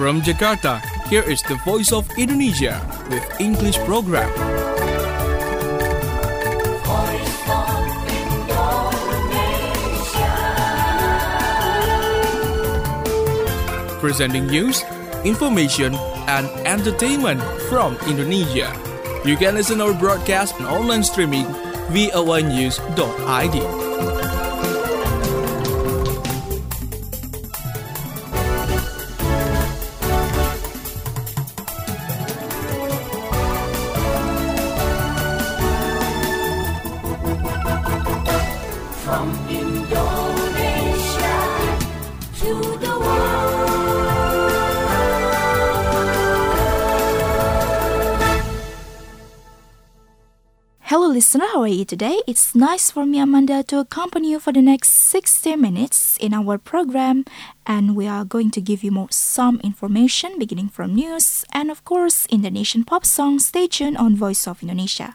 From Jakarta, here is the Voice of Indonesia with English program. Voice of Indonesia. Presenting news, information, and entertainment from Indonesia. You can listen our broadcast and online streaming voanews.id. From Indonesia to the world. Hello listener, how are you today? It's nice for me, Amanda, to accompany you for the next 60 minutes in our program, and we are going to give you some information beginning from news and of course Indonesian pop songs. Stay tuned on Voice of Indonesia.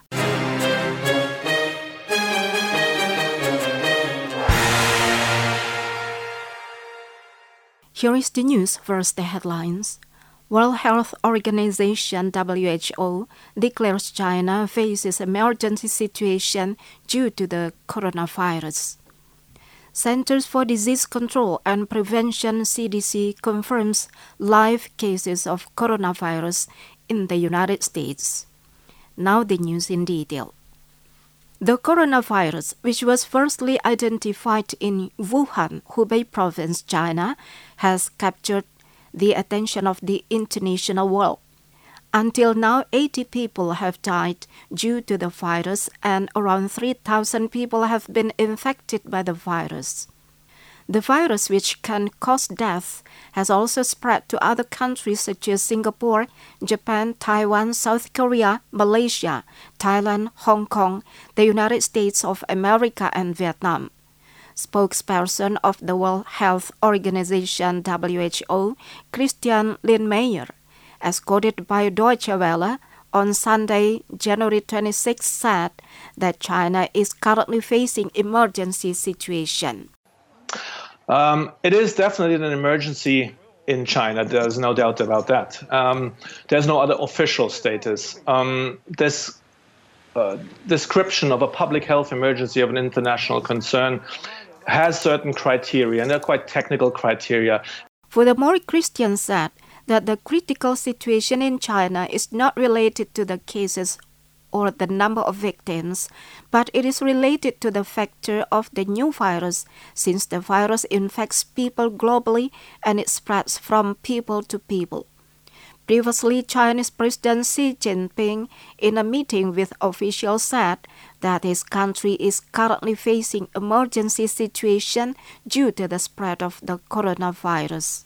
Here is the news. First, the headlines. World Health Organization (WHO) declares China faces emergency situation due to the coronavirus. Centers for Disease Control and Prevention (CDC) confirms live cases of coronavirus in the United States. Now the news in detail. The coronavirus, which was firstly identified in Wuhan, Hubei province, China, has captured the attention of the international world. Until now, 80 people have died due to the virus and around 3,000 people have been infected by the virus. The virus, which can cause death, has also spread to other countries such as Singapore, Japan, Taiwan, South Korea, Malaysia, Thailand, Hong Kong, the United States of America, and Vietnam. Spokesperson of the World Health Organization (WHO), Christian Lindmeier, as quoted by Deutsche Welle on Sunday, January 26, said that China is currently facing emergency situation. It is definitely an emergency in China. There's no doubt about that. There's no other official status. This description of a public health emergency of an international concern has certain criteria, and they're quite technical criteria. Furthermore, Christian said that the critical situation in China is not related to the cases or the number of victims, but it is related to the factor of the new virus, since the virus infects people globally and it spreads from people to people. Previously, Chinese President Xi Jinping, in a meeting with officials, said that his country is currently facing emergency situation due to the spread of the coronavirus.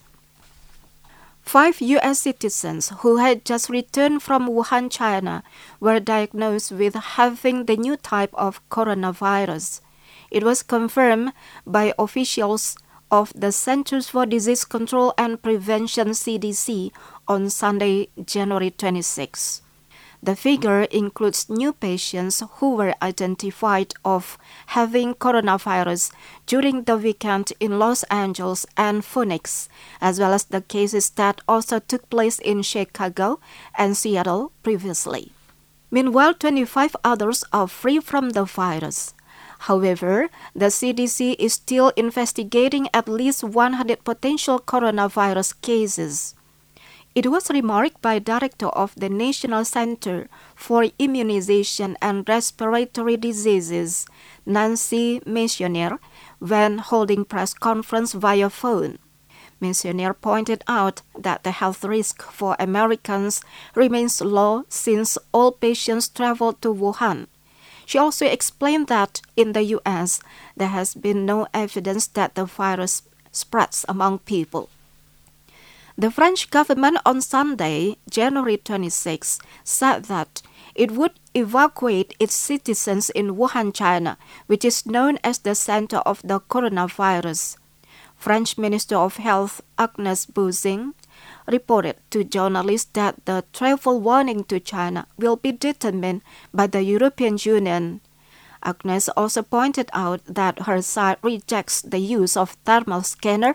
5 U.S. citizens who had just returned from Wuhan, China, were diagnosed with having the new type of coronavirus. It was confirmed by officials of the Centers for Disease Control and Prevention (CDC) on Sunday, January 26. The figure includes new patients who were identified of having coronavirus during the weekend in Los Angeles and Phoenix, as well as the cases that also took place in Chicago and Seattle previously. Meanwhile, 25 others are free from the virus. However, the CDC is still investigating at least 100 potential coronavirus cases. It was remarked by Director of the National Center for Immunization and Respiratory Diseases, Nancy Messonnier, when holding press conference via phone. Messonnier pointed out that the health risk for Americans remains low since all patients travel to Wuhan. She also explained that in the U.S., there has been no evidence that the virus spreads among people. The French government on Sunday, January 26, said that it would evacuate its citizens in Wuhan, China, which is known as the center of the coronavirus. French Minister of Health Agnès Buzyn reported to journalists that the travel warning to China will be determined by the European Union. Agnès also pointed out that her side rejects the use of thermal scanner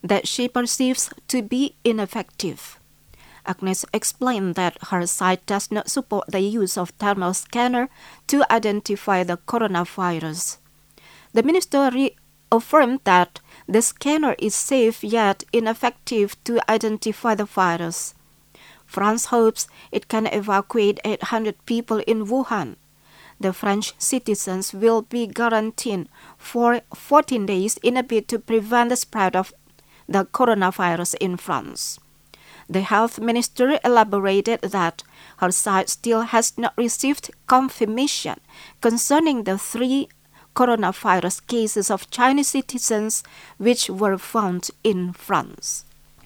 that she perceives to be ineffective. Agnes explained that her site does not support the use of thermal scanner to identify the coronavirus. The minister reaffirmed that the scanner is safe yet ineffective to identify the virus. France hopes it can evacuate 800 people in Wuhan. The French citizens will be quarantined for 14 days in a bid to prevent the spread of the coronavirus in France. The health minister elaborated that her site still has not received confirmation concerning the 3 coronavirus cases of Chinese citizens which were found in France.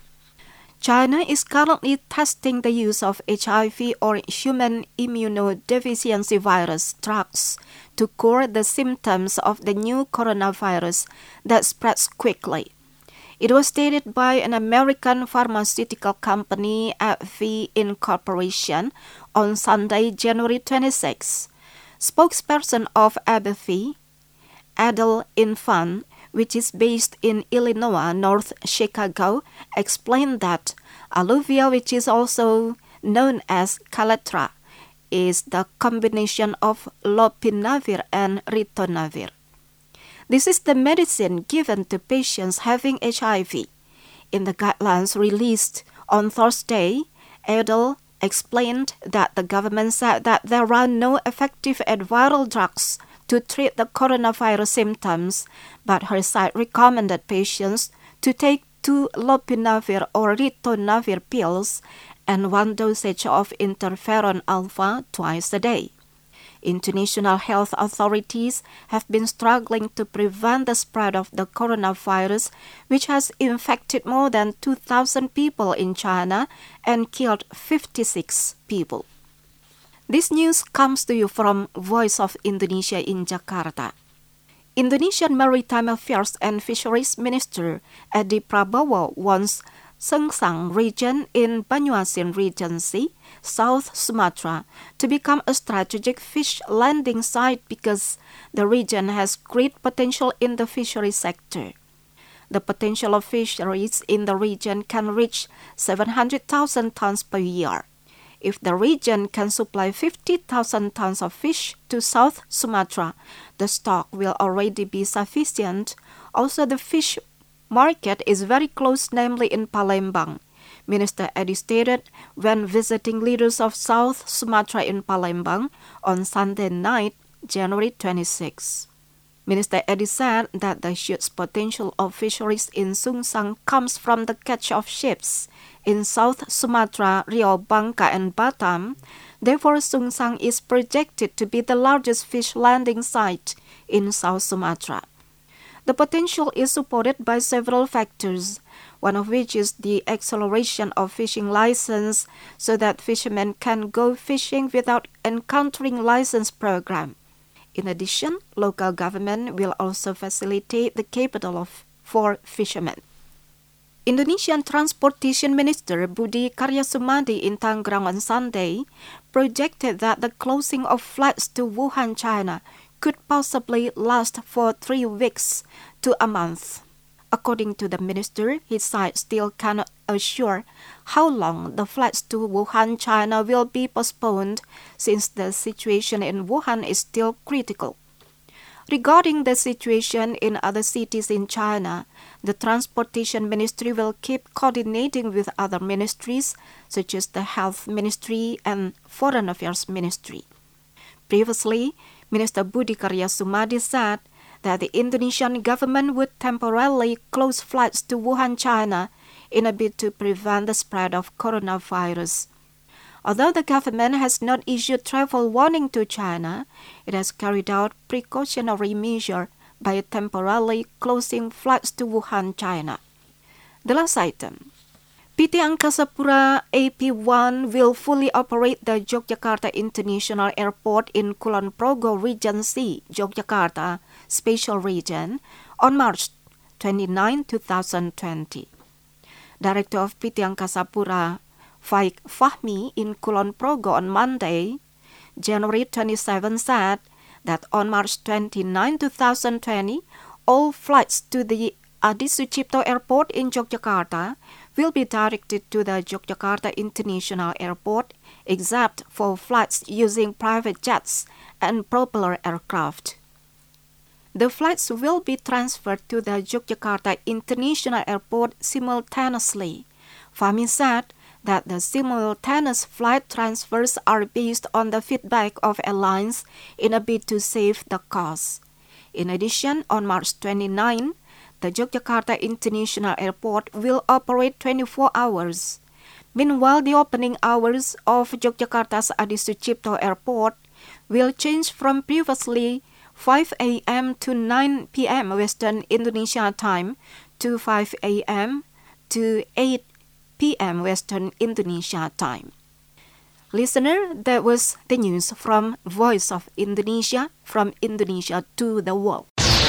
China is currently testing the use of HIV or human immunodeficiency virus drugs to cure the symptoms of the new coronavirus that spreads quickly. It was stated by an American pharmaceutical company, AbbVie Incorporation, on Sunday, January 26. Spokesperson of AbbVie, Adele Infant, which is based in Illinois, North Chicago, explained that Aluvia, which is also known as Kaletra, is the combination of lopinavir and ritonavir. This is the medicine given to patients having HIV. In the guidelines released on Thursday, Adele explained that the government said that there are no effective antiviral drugs to treat the coronavirus symptoms, but her site recommended patients to take 2 lopinavir or ritonavir pills and 1 dosage of interferon alpha twice a day. International health authorities have been struggling to prevent the spread of the coronavirus, which has infected more than 2,000 people in China and killed 56 people. This news comes to you from Voice of Indonesia in Jakarta. Indonesian Maritime Affairs and Fisheries Minister Edi Prabowo wants Sengsang region in Banyuasin Regency, South Sumatra, to become a strategic fish landing site because the region has great potential in the fishery sector. The potential of fisheries in the region can reach 700,000 tons per year. If the region can supply 50,000 tons of fish to South Sumatra, the stock will already be sufficient. Also, the fish market is very close, namely in Palembang. Minister Edi stated when visiting leaders of South Sumatra in Palembang on Sunday night, January 26. Minister Edi said that the huge potential of fisheries in Sungsang comes from the catch of ships in South Sumatra, Riau, Bangka, and Batam. Therefore, Sungsang is projected to be the largest fish landing site in South Sumatra. The potential is supported by several factors, one of which is the acceleration of fishing license so that fishermen can go fishing without encountering license program. In addition, local government will also facilitate the capital for fishermen. Indonesian Transportation Minister Budi Karya Sumadi in Tangerang on Sunday projected that the closing of flights to Wuhan, China could possibly last for 3 weeks to a month. According to the minister, his side still cannot assure how long the flights to Wuhan, China will be postponed since the situation in Wuhan is still critical. Regarding the situation in other cities in China, the Transportation Ministry will keep coordinating with other ministries such as the Health Ministry and Foreign Affairs Ministry. Previously, Minister Budi Karya Sumadi said that the Indonesian government would temporarily close flights to Wuhan, China in a bid to prevent the spread of coronavirus. Although the government has not issued travel warning to China, it has carried out precautionary measures by temporarily closing flights to Wuhan, China. The last item. PT Angkasa Pura AP1 will fully operate the Yogyakarta International Airport in Kulon Progo Regency, Yogyakarta Special Region on March 29, 2020. Director of PT Angkasa Pura Faik Fahmi in Kulon Progo on Monday, January 27 said that on March 29, 2020, all flights to the Adi Sucipto Airport in Yogyakarta will be directed to the Yogyakarta International Airport, except for flights using private jets and propeller aircraft. The flights will be transferred to the Yogyakarta International Airport simultaneously. Fahmi said that the simultaneous flight transfers are based on the feedback of airlines in a bid to save the cost. In addition, on March 29, the Yogyakarta International Airport will operate 24 hours. Meanwhile, the opening hours of Yogyakarta's Adi Sucipto Airport will change from previously 5 a.m. to 9 p.m. Western Indonesia time to 5 a.m. to 8 p.m. Western Indonesia time. Listener, that was the news from Voice of Indonesia, from Indonesia to the world.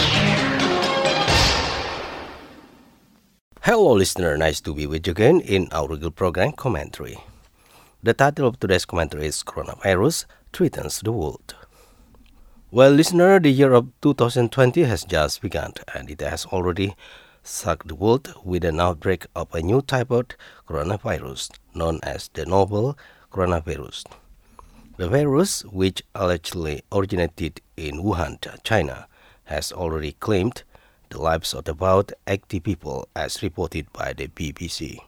Hello listener, nice to be with you again in our regular program commentary. The title of today's commentary is Coronavirus Threatens the World. Well listener, the year of 2020 has just begun and it has already shocked the world with an outbreak of a new type of coronavirus known as the novel coronavirus. The virus, which allegedly originated in Wuhan, China, has already claimed the lives of about 80 people as reported by the BBC.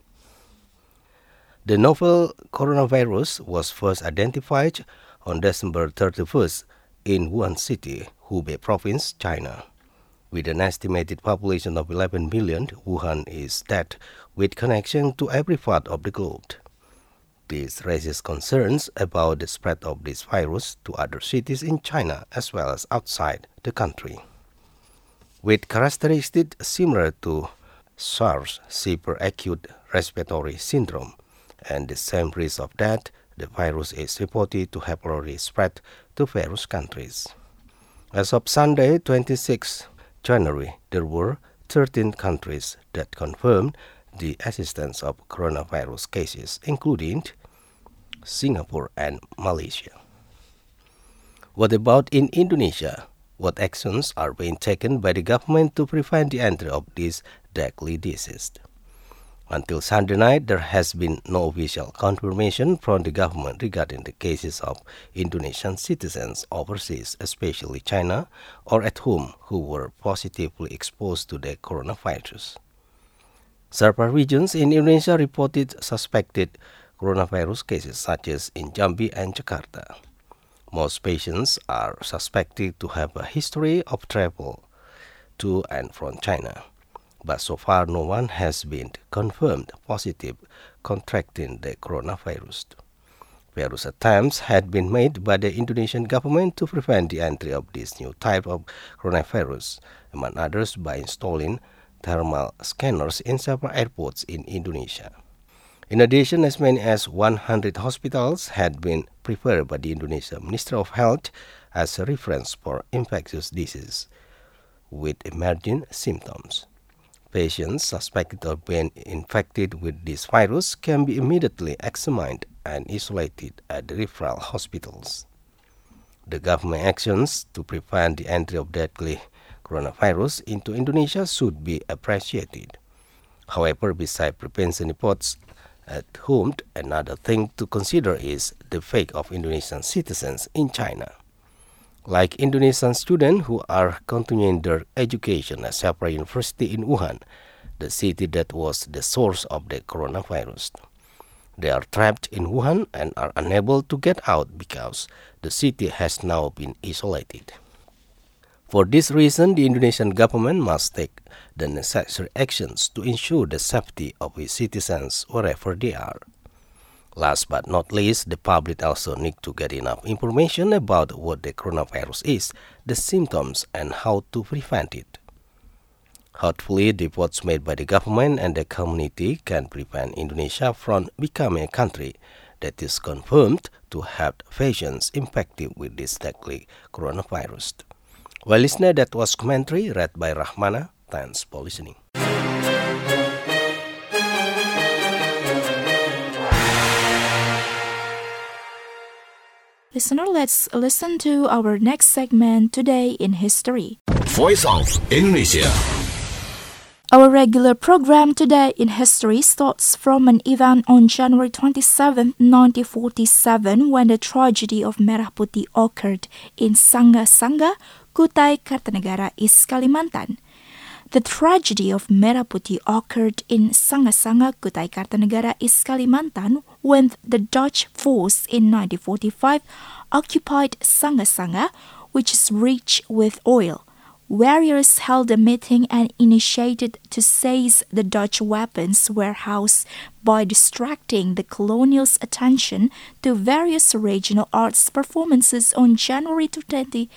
The novel coronavirus was first identified on December 31st in Wuhan City, Hubei Province, China. With an estimated population of 11 million, Wuhan is state with connection to every part of the globe. This raises concerns about the spread of this virus to other cities in China as well as outside the country. With characteristics similar to SARS, severe acute respiratory syndrome, and the same risk of death, the virus is reported to have already spread to various countries. As of Sunday, 26 January, there were 13 countries that confirmed the existence of coronavirus cases, including Singapore and Malaysia. What about in Indonesia? What actions are being taken by the government to prevent the entry of this deadly disease? Until Sunday night, there has been no official confirmation from the government regarding the cases of Indonesian citizens overseas, especially China, or at home, who were positively exposed to the coronavirus. Several regions in Indonesia reported suspected coronavirus cases, such as in Jambi and Jakarta. Most patients are suspected to have a history of travel to and from China, but so far no one has been confirmed positive contracting the coronavirus. Various attempts had been made by the Indonesian government to prevent the entry of this new type of coronavirus, among others by installing thermal scanners in several airports in Indonesia. In addition, as many as 100 hospitals had been prepared by the Indonesian Ministry of Health as a reference for infectious disease with emerging symptoms. Patients suspected of being infected with this virus can be immediately examined and isolated at the referral hospitals. The government actions to prevent the entry of deadly coronavirus into Indonesia should be appreciated. However, besides prevention efforts at home, another thing to consider is the fate of Indonesian citizens in China. Like Indonesian students who are continuing their education at several universities in Wuhan, the city that was the source of the coronavirus. They are trapped in Wuhan and are unable to get out because the city has now been isolated. For this reason, the Indonesian government must take the necessary actions to ensure the safety of its citizens wherever they are. Last but not least, the public also need to get enough information about what the coronavirus is, the symptoms, and how to prevent it. Hopefully, the efforts made by the government and the community can prevent Indonesia from becoming a country that is confirmed to have patients infected with this deadly coronavirus. Well, listener, that was commentary read by Rahmana. Thanks for listening. Listener, let's listen to our next segment, Today in History. Voice of Indonesia. Our regular program today in history starts from an event on January 27, 1947, when the tragedy of Merah Putih occurred in Sangga-Sangga, Kutai Kartanegara, East Kalimantan. The tragedy of Merah Putih occurred in Sangga-Sangga, Kutai Kartanegara, East Kalimantan, when the Dutch force in 1945 occupied Sangga-Sangga, which is rich with oil. Warriors held a meeting and initiated to seize the Dutch weapons warehouse by distracting the colonial's attention to various regional arts performances on January 26,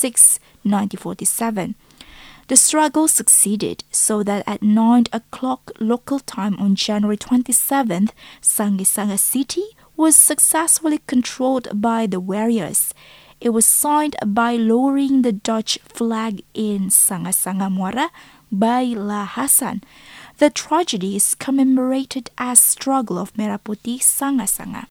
1947. The struggle succeeded so that at 9 o'clock local time on January 27th, Sangga city was successfully controlled by the warriors. It was signed by lowering the Dutch flag in Sangga Muara by La Hasan. The tragedy is commemorated as Struggle of Merah Putih Sangga.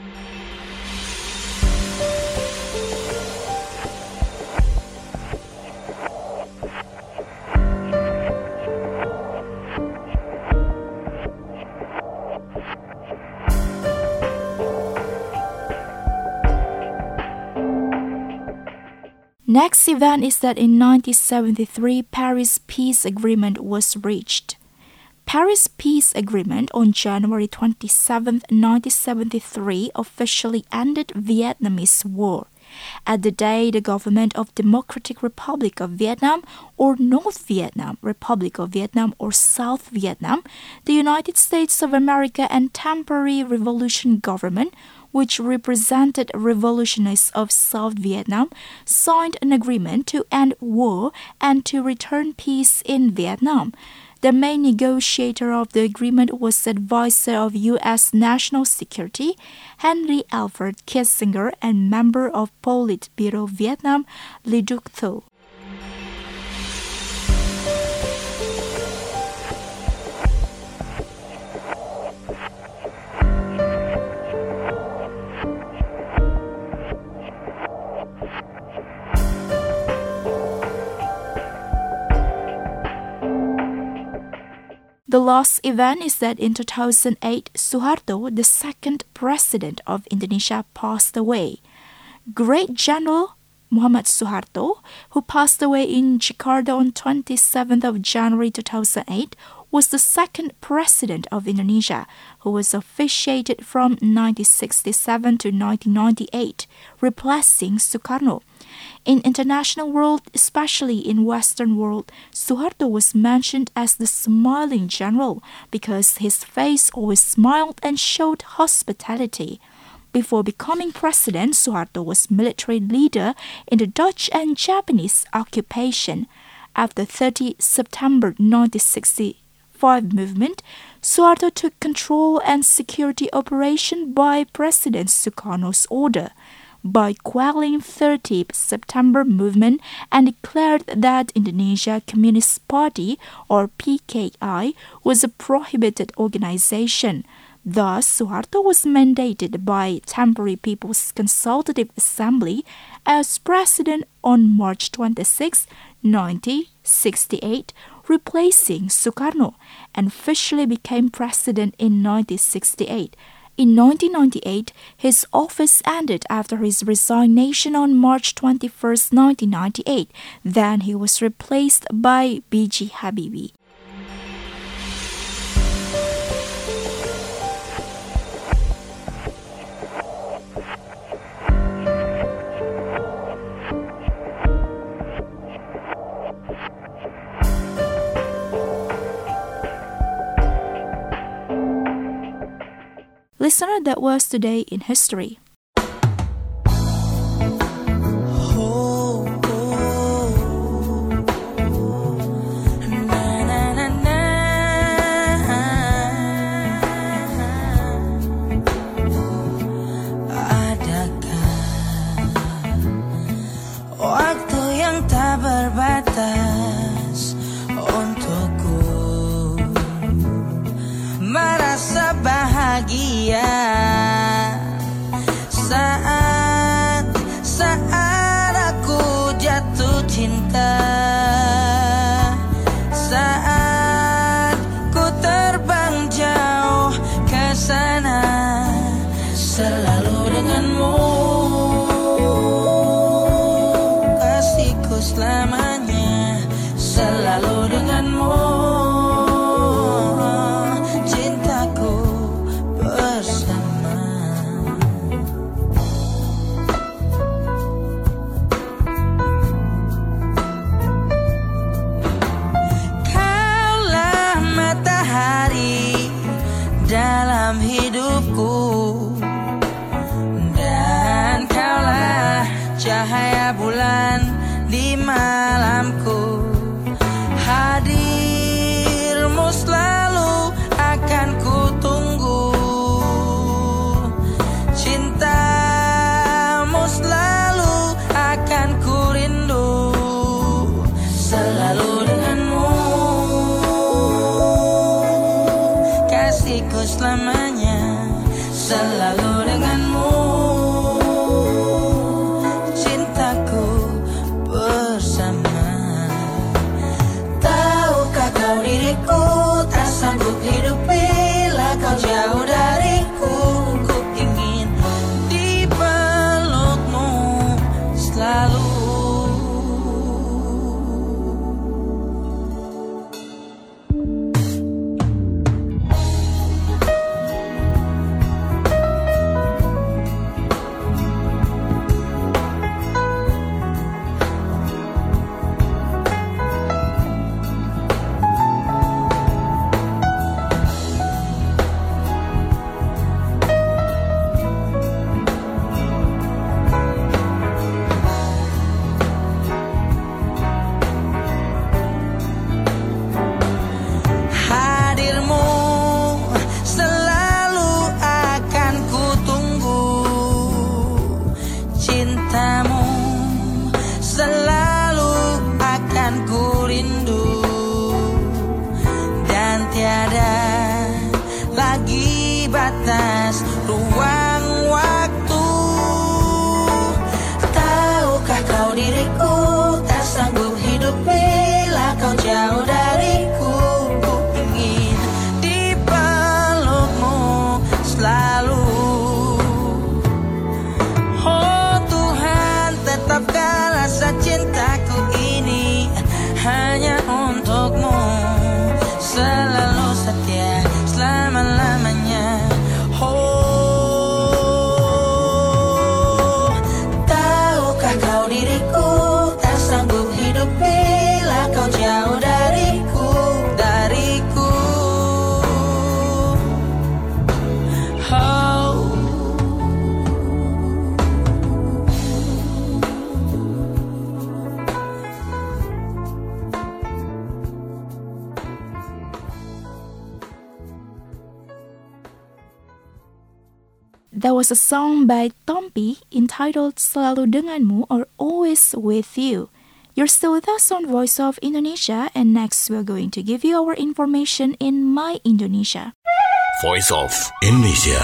Next event is that in 1973, Paris Peace Agreement was reached. Paris Peace Agreement on January 27, 1973 officially ended Vietnamese War. At the day, the government of Democratic Republic of Vietnam or North Vietnam, Republic of Vietnam or South Vietnam, the United States of America and Temporary Revolution Government, which represented revolutionists of South Vietnam, signed an agreement to end war and to return peace in Vietnam. The main negotiator of the agreement was advisor of U.S. National Security, Henry Alfred Kissinger, and member of Politburo Vietnam, Le Duc Tho. The last event is that in 2008, Suharto, the second president of Indonesia, passed away. Great General Muhammad Suharto, who passed away in Jakarta on 27th of January 2008, was the second president of Indonesia, who was officiated from 1967 to 1998, replacing Sukarno. In international world, especially in Western world, Suharto was mentioned as the smiling general because his face always smiled and showed hospitality. Before becoming president, Suharto was military leader in the Dutch and Japanese occupation. After 30 September 1965 movement, Suharto took control and security operation by President Sukarno's order. By quelling 30 September movement and declared that Indonesia Communist Party or PKI was a prohibited organization. Thus, Suharto was mandated by Temporary People's Consultative Assembly as president on March 26, 1968, replacing Sukarno, and officially became president in 1968. In 1998, his office ended after his resignation on March 21, 1998. Then he was replaced by B.J. Habibie. Listener, that was Today in History. Adakah waktu yang tak berbatas untukku merasa bahagia saat aku jatuh cinta, saat denganmu, cintaku bersama. Kaulah matahari dalam hidupku, dan kaulah cahaya bulan di malamku. Hadirmu selalu akan ku tunggu, cintamu selalu akan ku rindu, selalu denganmu, kasihku selamanya, selalu denganmu, cintaku bersama. Tahukah kau diriku tak sanggup hidup bila kau jauh dariku. Ku ingin dipelukmu selalu. Hadirmu selalu akan ku tunggu, cintamu selalu akan ku rindu, dan tiada lagi batas ruang waktu. Tahukah kau diriku tak sanggup hidup bila kau jauh dariku. Ku ingin dipelukmu selalu. Oh Tuhan, tetapkan rasa cintaku ini hanya untukmu, selalu setia selama-lamanya. Oh, tahukah kau diriku tak sanggup hidup bila kau jauh dariku, dariku. Oh. There was a song by Tompi entitled Selalu Denganmu or Always With You. You're still with us on Voice of Indonesia, and next we're going to give you our information in My Indonesia. Voice of Indonesia.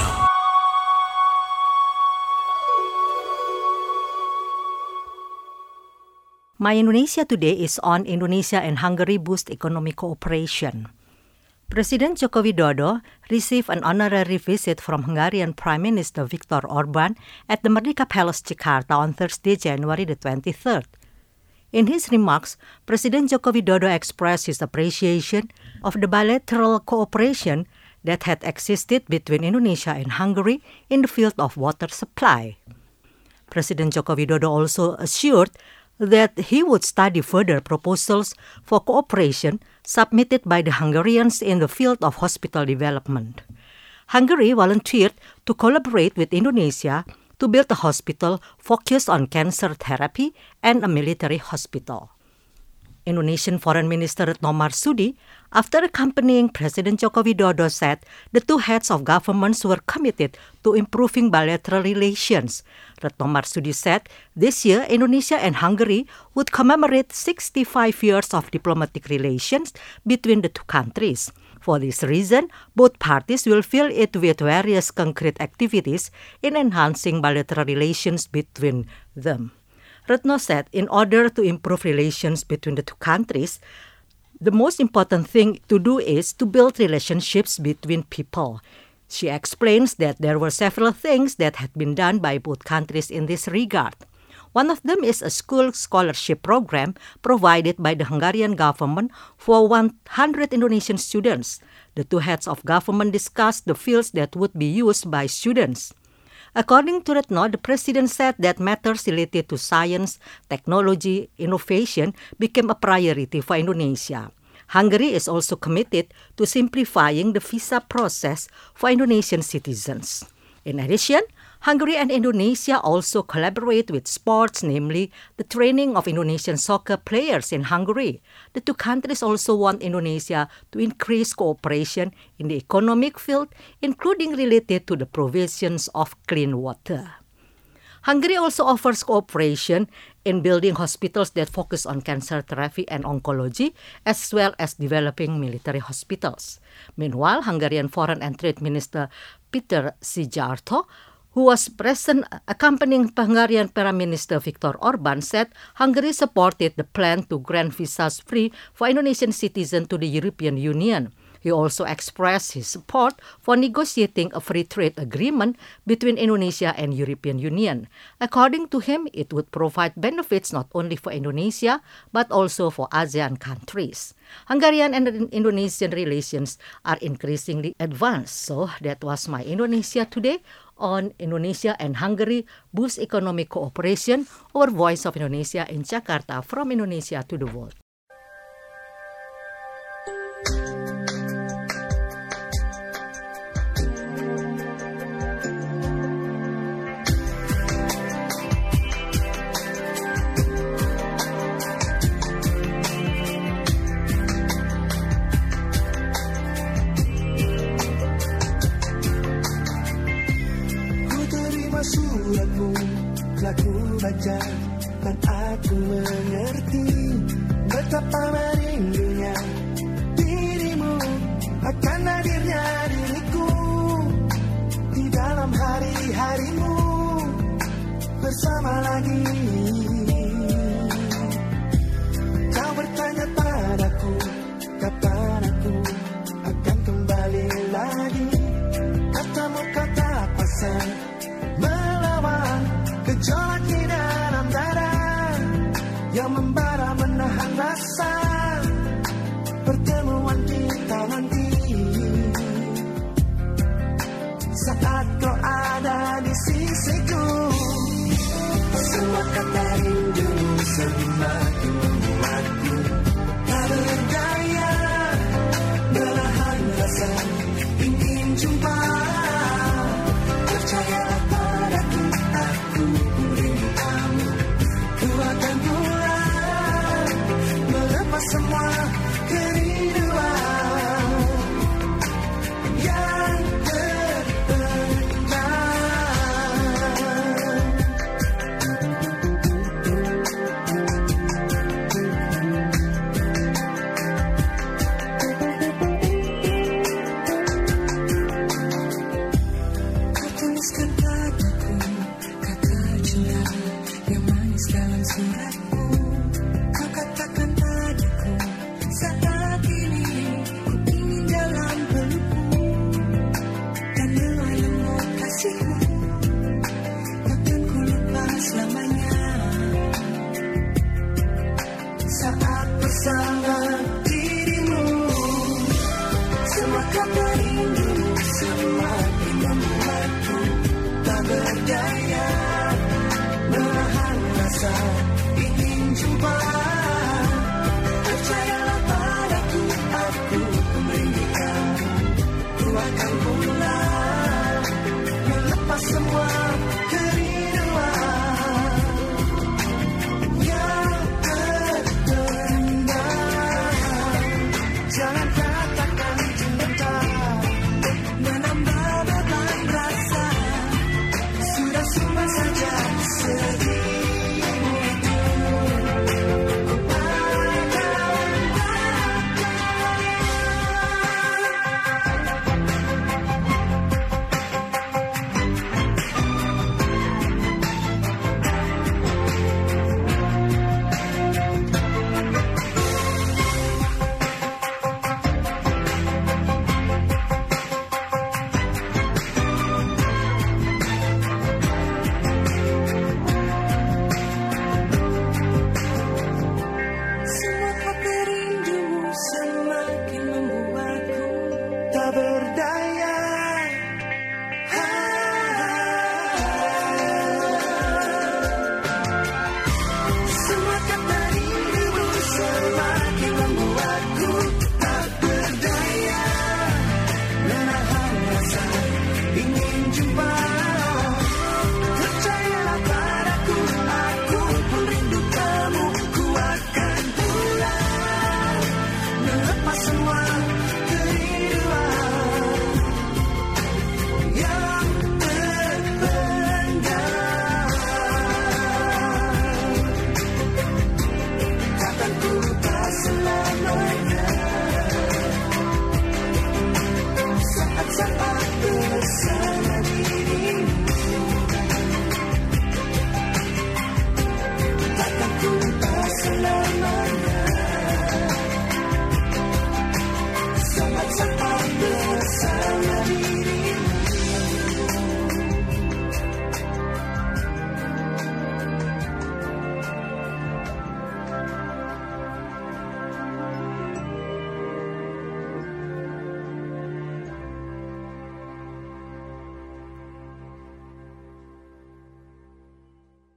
My Indonesia today is on Indonesia and Hungary boost economic cooperation. President Joko Widodo received an honorary visit from Hungarian Prime Minister Viktor Orban at the Merdeka Palace, Jakarta on Thursday, January the 23rd. In his remarks, President Joko Widodo expressed his appreciation of the bilateral cooperation that had existed between Indonesia and Hungary in the field of water supply. President Joko Widodo also assured that he would study further proposals for cooperation submitted by the Hungarians in the field of hospital development. Hungary volunteered to collaborate with Indonesia to build a hospital focused on cancer therapy and a military hospital. Indonesian Foreign Minister Retno Marsudi, after accompanying President Joko Widodo, said the two heads of governments were committed to improving bilateral relations. Retno Marsudi said this year Indonesia and Hungary would commemorate 65 years of diplomatic relations between the two countries. For this reason, both parties will fill it with various concrete activities in enhancing bilateral relations between them. Retno said in order to improve relations between the two countries, the most important thing to do is to build relationships between people. She explains that there were several things that had been done by both countries in this regard. One of them is a school scholarship program provided by the Hungarian government for 100 Indonesian students. The two heads of government discussed the fields that would be used by students. According to Retno, the president said that matters related to science, technology, innovation became a priority for Indonesia. Hungary is also committed to simplifying the visa process for Indonesian citizens. In addition, Hungary and Indonesia also collaborate with sports, namely the training of Indonesian soccer players in Hungary. The two countries also want Indonesia to increase cooperation in the economic field, including related to the provisions of clean water. Hungary also offers cooperation in building hospitals that focus on cancer therapy and oncology, as well as developing military hospitals. Meanwhile, Hungarian Foreign and Trade Minister Peter Szijjártó, who was present accompanying Hungarian Prime Minister Viktor Orban, said Hungary supported the plan to grant visas free for Indonesian citizens to the European Union. He also expressed his support for negotiating a free trade agreement between Indonesia and European Union. According to him, it would provide benefits not only for Indonesia, but also for ASEAN countries. Hungarian and Indonesian relations are increasingly advanced. So that was my Indonesia Today on Indonesia and Hungary boost economic cooperation, our Voice of Indonesia in Jakarta from Indonesia to the world. Aku baca dan aku mengerti betapa merindunya dirimu akan hadirnya diriku di dalam hari-harimu bersama lagi. Kau bertanya padaku kapan aku akan kembali lagi. Katamu kau tak pasang melawan gejolak di dalam dada yang membara menahan rasa pertemuan kita nanti. Saat kau ada di sisiku, semua kata rindumu semakin membuatku tak berdaya. Menahan rasa ingin jumpa, percayalah padaku, aku rindu kamu. Ku akan pulang melepas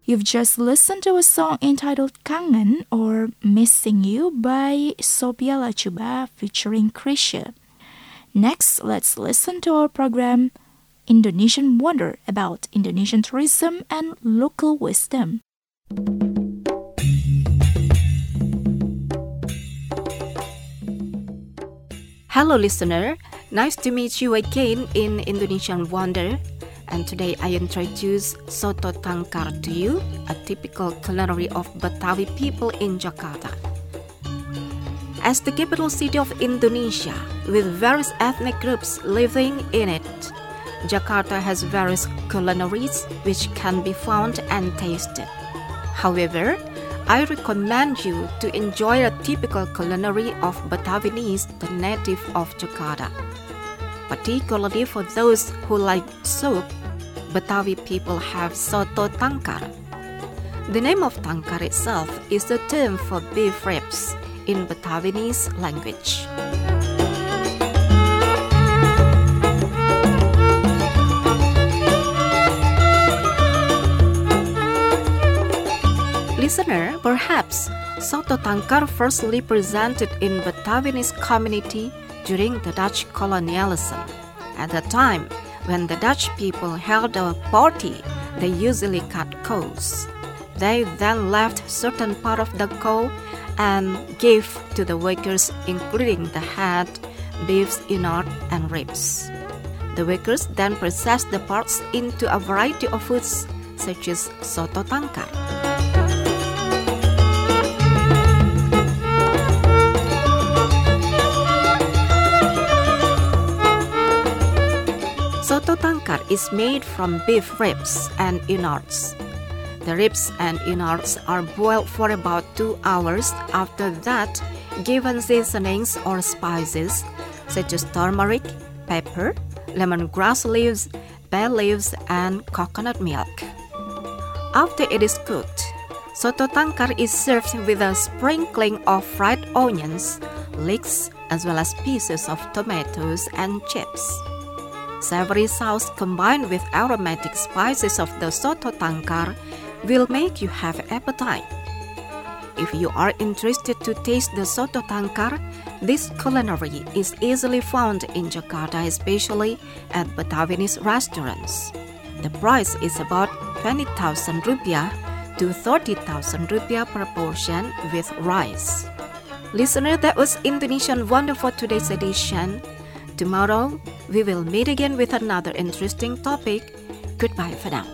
You've just listened to a song entitled Kangen or Missing You by Sophia Lachuba featuring Krisha. Next, let's listen to our program Indonesian Wonder about Indonesian tourism and local wisdom. Hello listener, nice to meet you again in Indonesian Wonder. And today I introduce Soto Tangkar to you, a typical culinary of Betawi people in Jakarta. As the capital city of Indonesia, with various ethnic groups living in it, Jakarta has various culinaries which can be found and tasted. However, I recommend you to enjoy a typical culinary of Betavinese, the native of Jakarta. Particularly for those who like soup, Betawi people have Soto Tangkar. The name of Tangkar itself is the term for beef ribs in Betavinese language. Listener, perhaps Soto Tangkar firstly presented in Betavinese community during the Dutch colonialism. At the time, when the Dutch people held a party, they usually cut cows. They then left certain part of the cow and gave to the workers, including the head, beef's innard, and ribs. The workers then processed the parts into a variety of foods, such as Soto Tangkar. Soto Tangkar is made from beef ribs and innards. The ribs and innards are boiled for about 2 hours. After that, given seasonings or spices such as turmeric, pepper, lemongrass leaves, bay leaves, and coconut milk. After it is cooked, Soto Tangkar is served with a sprinkling of fried onions, leeks, as well as pieces of tomatoes and chips. Savory sauce combined with aromatic spices of the Soto Tangkar will make you have appetite. If you are interested to taste the Soto Tangkar, this culinary is easily found in Jakarta, especially at Betavinese restaurants. The price is about 20,000 rupiah to 30,000 rupiah per portion with rice. Listener, that was Indonesian Wonder for today's edition. Tomorrow, we will meet again with another interesting topic. Goodbye for now.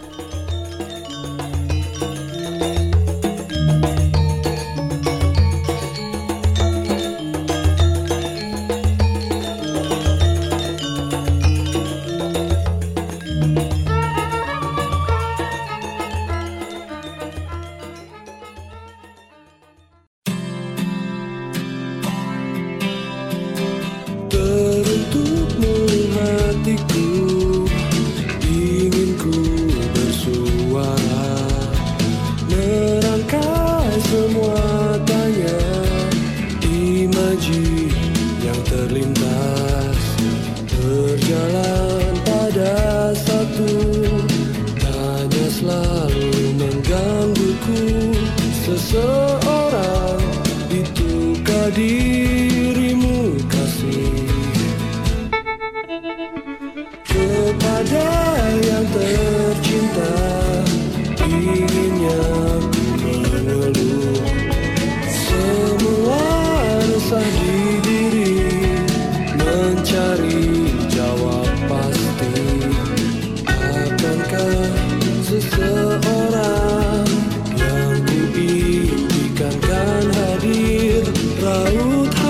Seseorang itukah dirimu kasih kepada yang tercinta, inginnya ku mengeluh semua resah di diri, mencari jawab pasti. Akankah seseorang yang kuimpikan kan hadir raut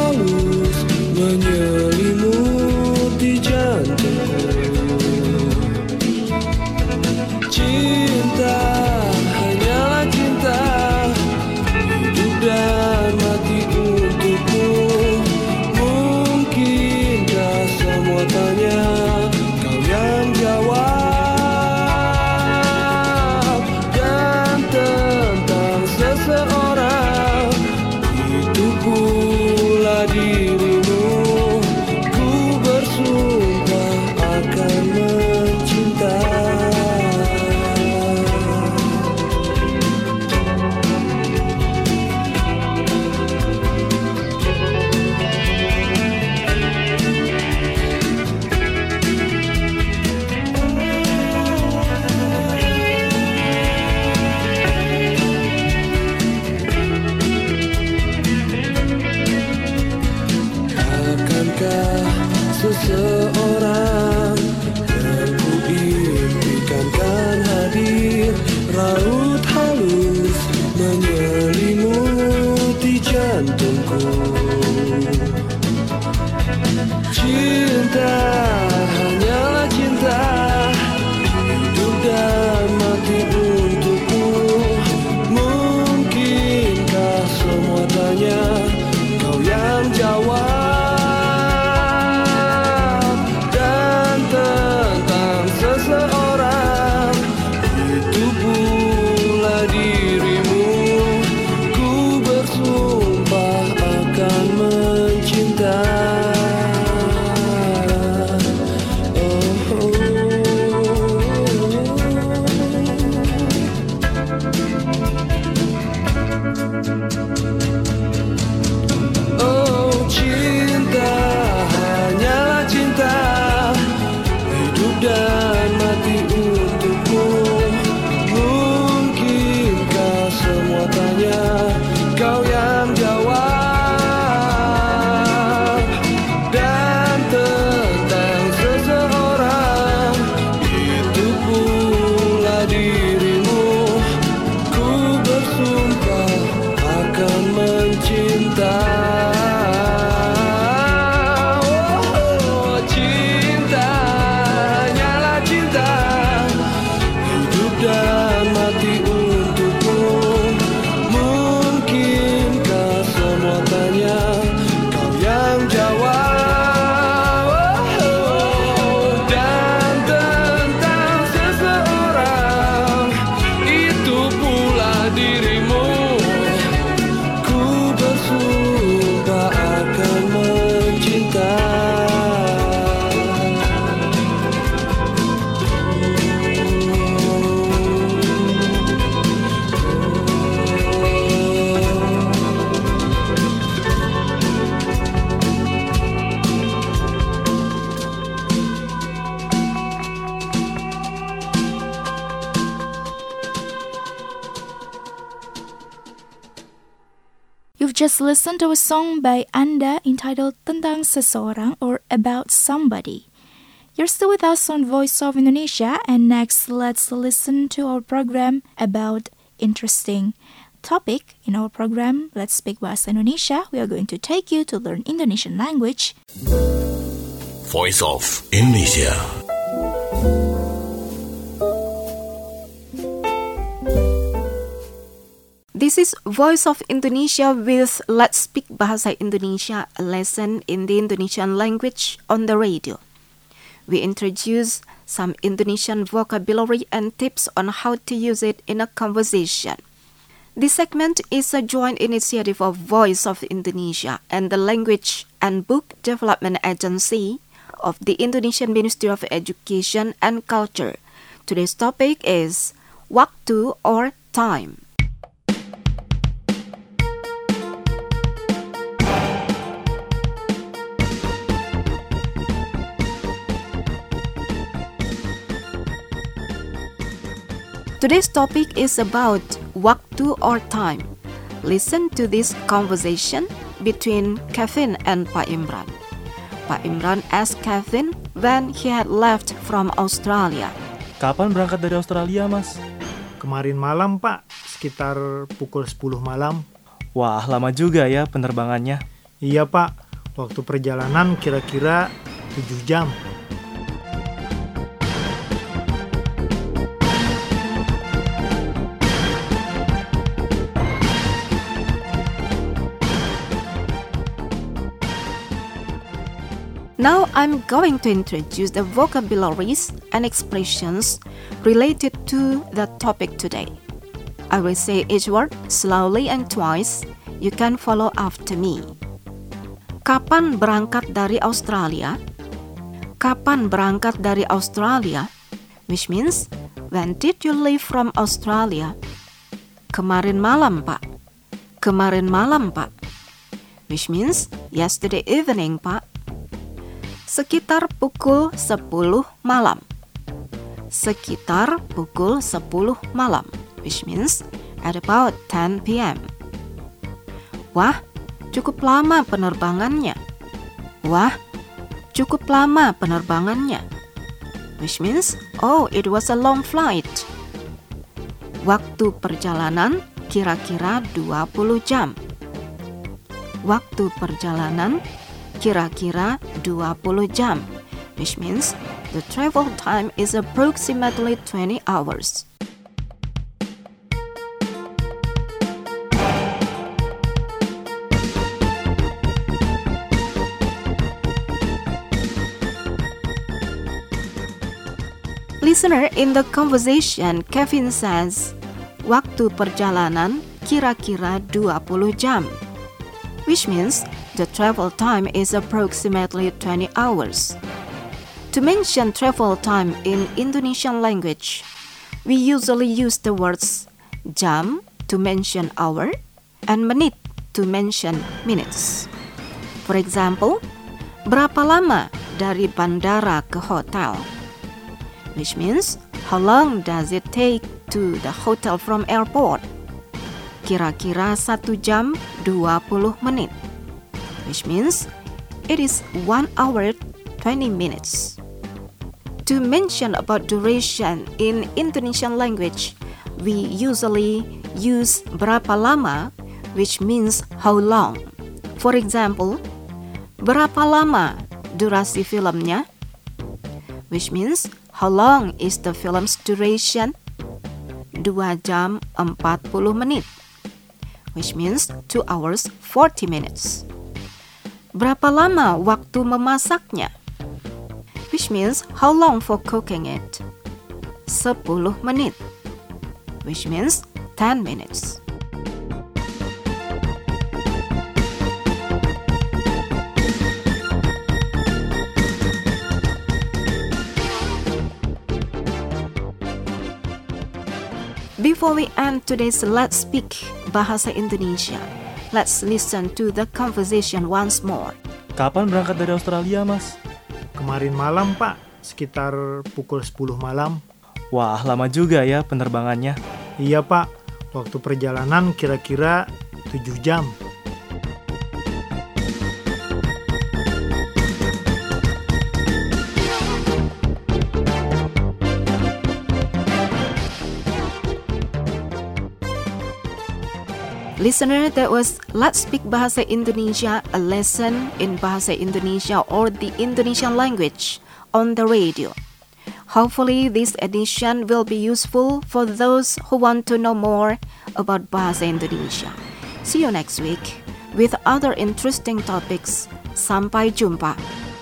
seseorang yang kuimpikan kan hadir. Raut halus menyelimuti jantungku. Cinta hanyalah cinta, hidup dan mati untukmu. Mungkinkah semua tanya, kau yang jawab. Dan tentang seseorang, itu pula dirimu. Ku bersumpah akan mencintai. You've just listened to a song by Anda entitled Tentang Seseorang or About Somebody. You're still with us on Voice of Indonesia, and next let's listen to our program about interesting topic. In our program, Let's Speak Bahasa Indonesia, we are going to take you to learn Indonesian language. Voice of Indonesia. This is Voice of Indonesia with Let's Speak Bahasa Indonesia, a lesson in the Indonesian language on the radio. We introduce some Indonesian vocabulary and tips on how to use it in a conversation. This segment is a joint initiative of Voice of Indonesia and the Language and Book Development Agency of the Indonesian Ministry of Education and Culture. Today's topic is waktu or time. Today's topic is about waktu or time. Listen to this conversation between Kevin and Pak Imran. Pak Imran asked Kevin when he had left from Australia. Kapan berangkat dari Australia, Mas? Kemarin malam, Pak. Sekitar pukul 10 malam. Wah, lama juga ya penerbangannya. Iya, Pak. Waktu perjalanan kira-kira 7 jam. Now I'm going to introduce the vocabularies and expressions related to the topic today. I will say each word slowly and twice. You can follow after me. Kapan berangkat dari Australia? Kapan berangkat dari Australia? Which means, when did you leave from Australia? Kemarin malam, Pak. Kemarin malam, Pak. Which means, yesterday evening, Pak. Sekitar pukul 10 malam. Sekitar pukul 10 malam, which means at about 10 p.m. Wah, cukup lama penerbangannya. Wah, cukup lama penerbangannya. Which means, oh, it was a long flight. Waktu perjalanan kira-kira 20 jam. Waktu perjalanan kira-kira 20 jam. Which means, the travel time is approximately 20 hours. Listener, in the conversation, Kevin says, waktu perjalanan kira-kira 20 jam, which means the travel time is approximately 20 hours. To mention travel time in Indonesian language, we usually use the words jam to mention hour and menit to mention minutes. For example, berapa lama dari bandara ke hotel? Which means, how long does it take to the hotel from airport? Kira-kira 1 jam 20 menit. Which means, it is 1 hour 20 minutes. To mention about duration in Indonesian language, we usually use berapa lama, which means how long. For example, berapa lama durasi filmnya? Which means, how long is the film's duration? 2 jam 40 menit. Which means 2 hours 40 minutes. Berapa lama waktu memasaknya? Which means how long for cooking it? 10 menit. Which means 10 minutes. Before we end today's Let's Speak Bahasa Indonesia, let's listen to the conversation once more. Kapan berangkat dari Australia, Mas? Kemarin malam, Pak. Sekitar pukul 10 malam. Wah, lama juga ya penerbangannya. Iya, Pak. Waktu perjalanan kira-kira 7 jam. Listener, that was Let's Speak Bahasa Indonesia, a lesson in Bahasa Indonesia or the Indonesian language on the radio. Hopefully, this edition will be useful for those who want to know more about Bahasa Indonesia. See you next week with other interesting topics. Sampai jumpa.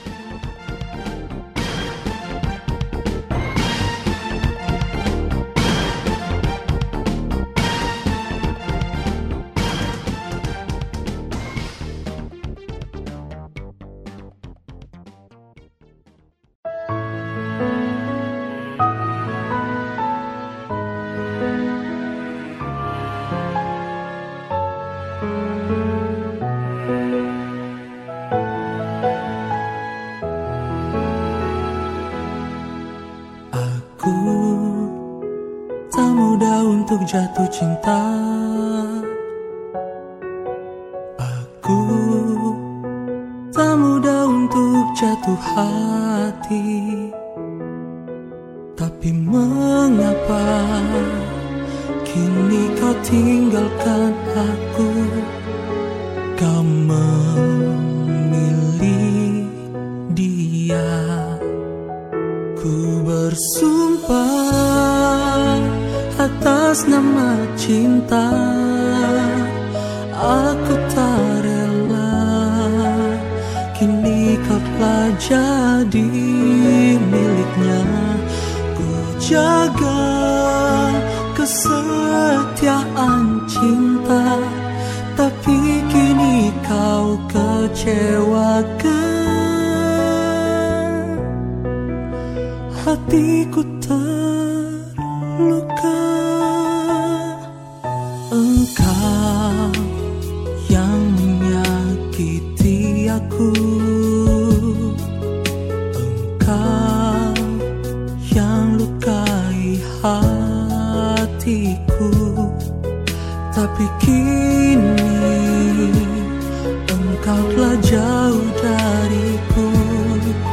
Untuk jatuh cinta, aku tak mudah untuk jatuh hati. Tapi mengapa kini kau tinggalkan aku? Kau memilih dia. Ku bersumpah atas nama cinta, aku tak rela kini kau telah jadi miliknya. Ku jaga kesetiaan cinta, tapi kini kau kecewakan. Hatiku terluka. Engkau yang menyakiti aku, engkau yang lukai hatiku. Tapi kini engkau telah jauh dariku.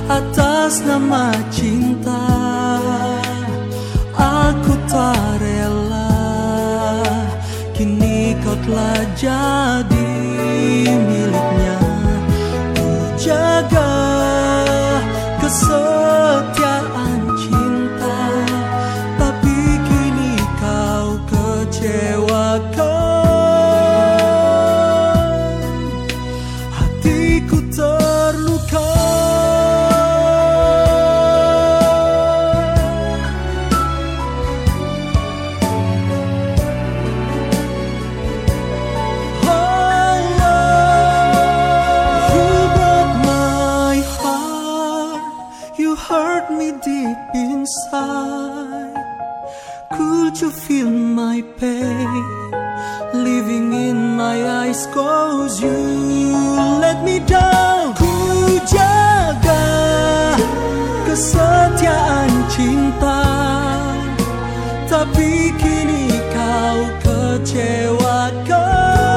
atas nama cinta. Aku tak rela, kini kau telah jadi miliknya. Ku jaga kesetiaan cinta, tapi kini kau kecewakan. Hatiku terluka. Deep inside, could you feel my pain? Living in my eyes, 'cause you let me down. Ku jaga kesetiaan cinta, tapi kini kau kecewakan.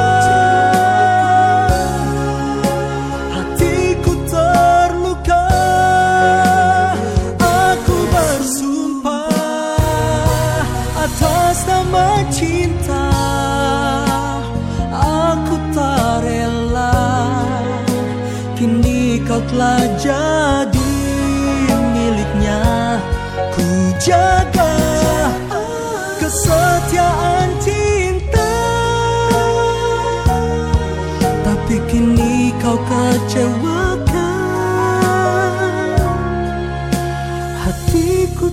Cinta, aku tak rela, kini kau telah jadi miliknya. Ku jaga kesetiaan cinta, tapi kini kau kecewakan. Hatiku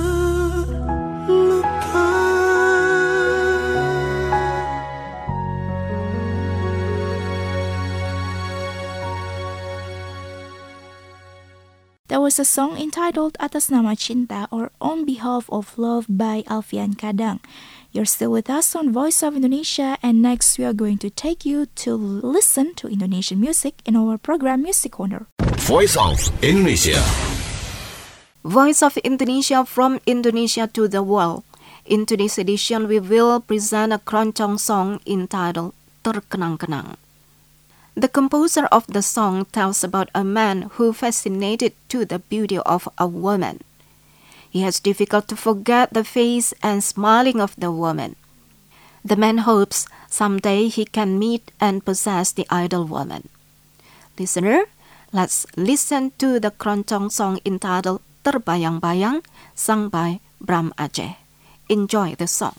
That was a song entitled Atas Nama Cinta or On Behalf of Love by Alfian Kadang. You're still with us on Voice of Indonesia, and next we are going to take you to listen to Indonesian music in our program Music Corner. Voice of Indonesia. Voice of Indonesia from Indonesia to the world. In today's edition, we will present a keroncong song entitled Terkenang-kenang. The composer of the song tells about a man who fascinated to the beauty of a woman. He has difficult to forget the face and smiling of the woman. The man hopes someday he can meet and possess the ideal woman. Listener, let's listen to the keroncong song entitled Terbayang-bayang, sung by Bram Aceh. Enjoy the song.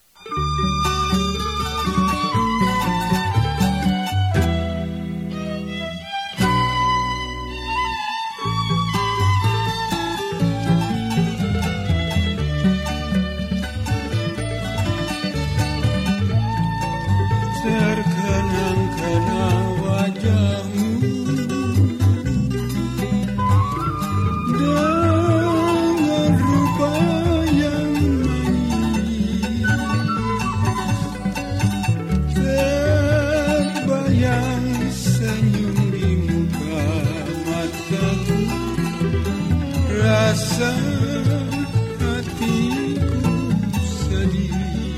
Terkenang-kenang wajahmu dengan rupa yang manis, terbayang senyum di muka mataku, rasa hatiku sedih.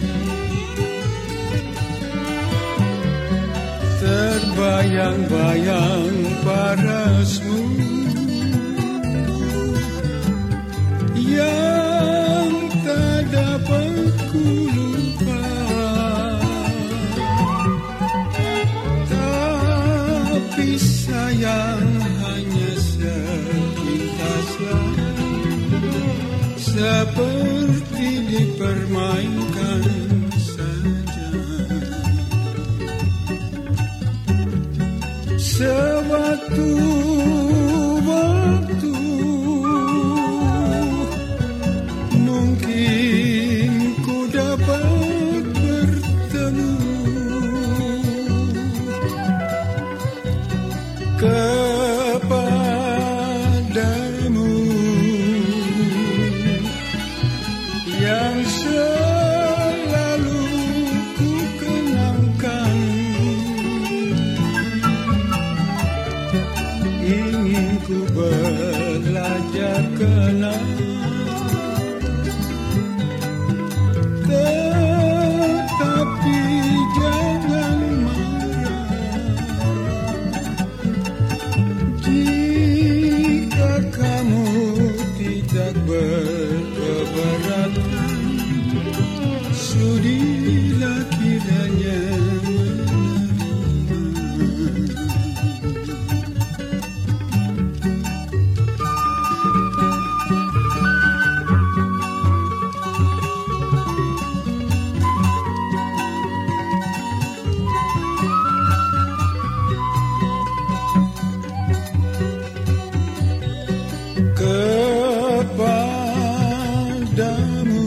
Terbayang-bayang parasmu yang tak dapat ku lupa, tapi sayang hanya sepintaslah, seperti dipermainkan saja. Sewaktu-waktu mungkin ku dapat bertemu kepadamu yang selalu ku kenangkan. Ingin ku belajar kenal, tetapi jangan marah jika kepadamu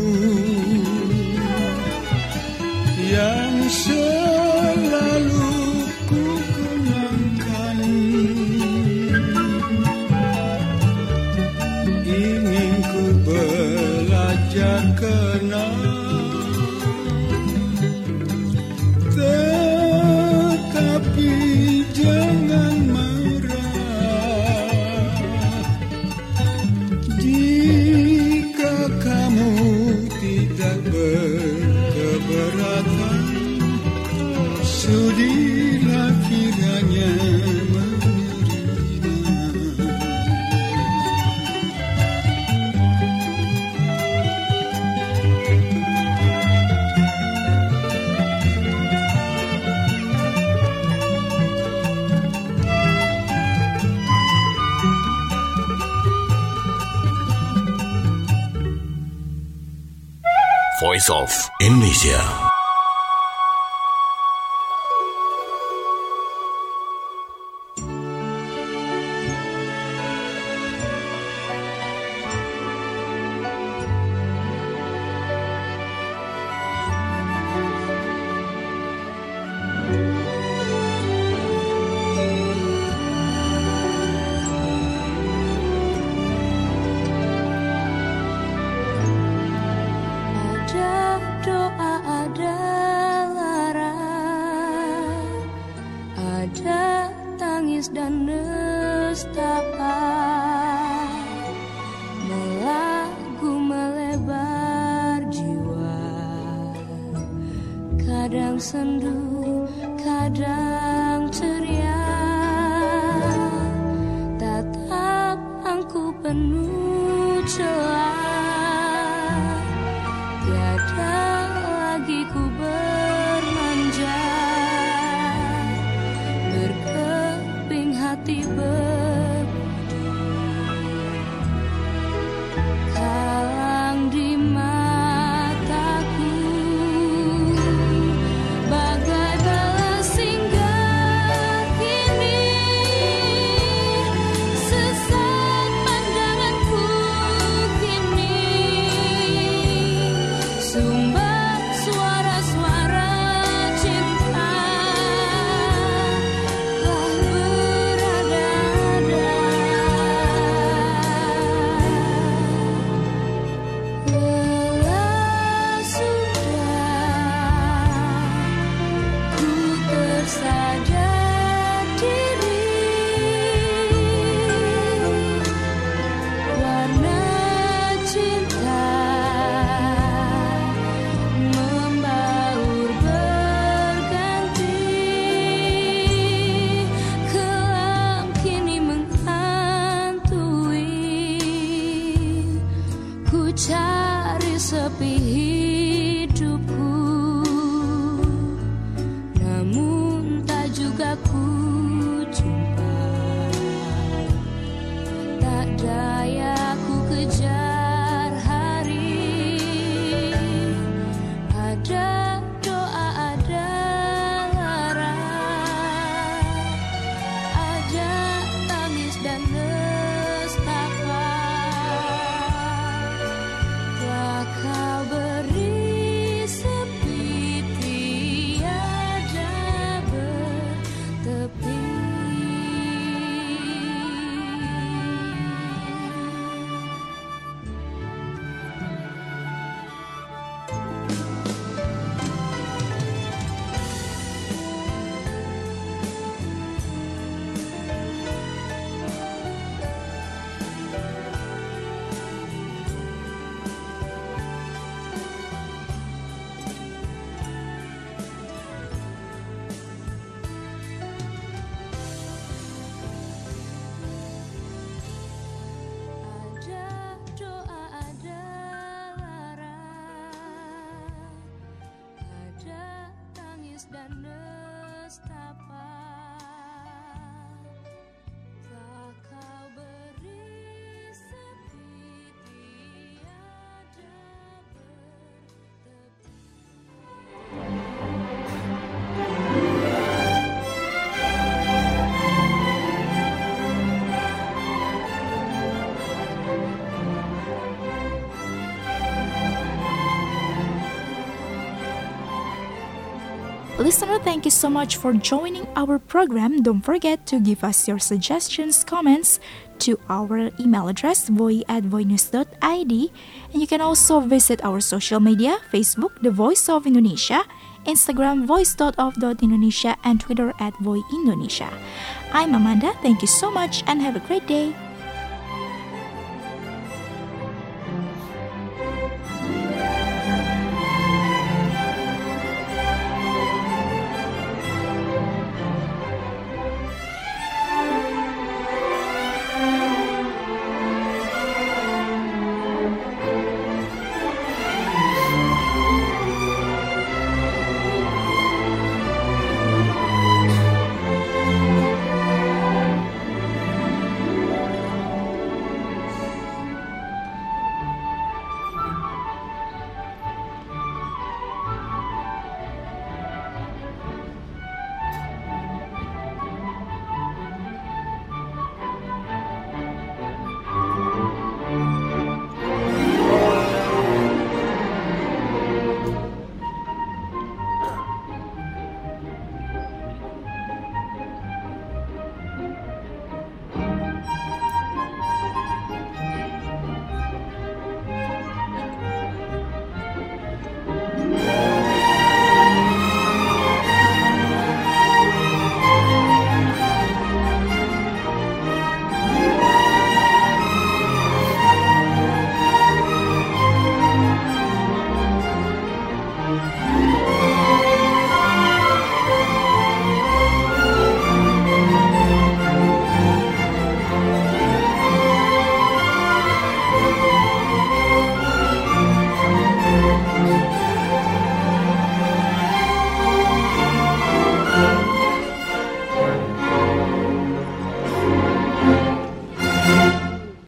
yang selalu ku kenangkan. Ingin ku belajar kenal, tetapi jangan marah jika kamu tidak berkeberatan. Sudilah kiranya Voice of Indonesia. Dan nestapa melagu melebar jiwa, kadang sendu, kadang ceria, tatap angku penuh celah, tiada lagi ku bermanja, hati berpadu, kalang di mataku, bagai balas singgah kini, sesat pandanganku kini, sumber suara-suara cinta. Sadar diri, warna cinta membaur berganti, kelam kini menghantui, ku cari sepi hidupku, namun tak juga ku jumpa, tak daya ku kejar hari, ada doa, ada lara, ada tangis dan nestapa, telah kau beri sepi tiada bertepi. Dan nestapa, tak kau beri Listener, thank you so much for joining our program. Don't forget to give us your suggestions, comments to our email address voi@voinews.id, and you can also visit our social media, Facebook, The Voice of Indonesia, Instagram, voice.of.indonesia, and Twitter @voindonesia. I'm Amanda. Thank you so much and have a great day.